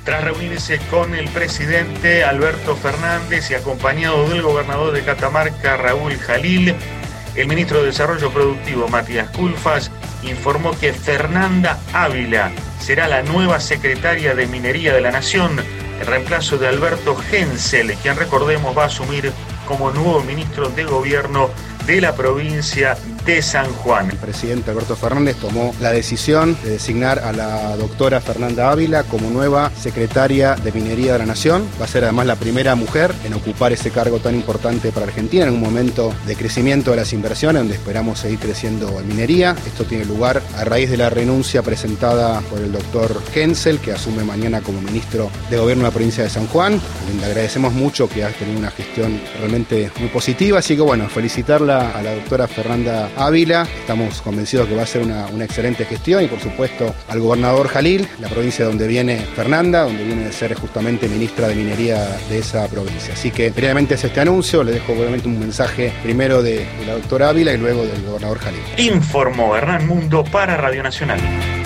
Tras reunirse con el presidente Alberto Fernández y acompañado del gobernador de Catamarca, Raúl Jalil, el ministro de Desarrollo Productivo, Matías Culfas, informó que Fernanda Ávila será la nueva secretaria de Minería de la Nación, en reemplazo de Alberto Hensel, quien, recordemos, va a asumir como nuevo ministro de Gobierno de la provincia de San Juan. El presidente Alberto Fernández tomó la decisión de designar a la doctora Fernanda Ávila como nueva secretaria de Minería de la Nación. Va a ser además la primera mujer en ocupar ese cargo tan importante para Argentina en un momento de crecimiento de las inversiones, donde esperamos seguir creciendo en minería. Esto tiene lugar a raíz de la renuncia presentada por el doctor Hensel, que asume mañana como ministro de Gobierno de la provincia de San Juan. Le agradecemos mucho, que ha tenido una gestión realmente muy positiva, así que bueno, felicitarla a la doctora Fernanda Ávila. Estamos convencidos que va a ser una excelente gestión, y por supuesto al gobernador Jalil, la provincia donde viene Fernanda, donde viene de ser justamente ministra de Minería de esa provincia. Así que previamente es este anuncio, le dejo obviamente un mensaje primero de la doctora Ávila y luego del gobernador Jalil. Informó Hernán Mundo para Radio Nacional.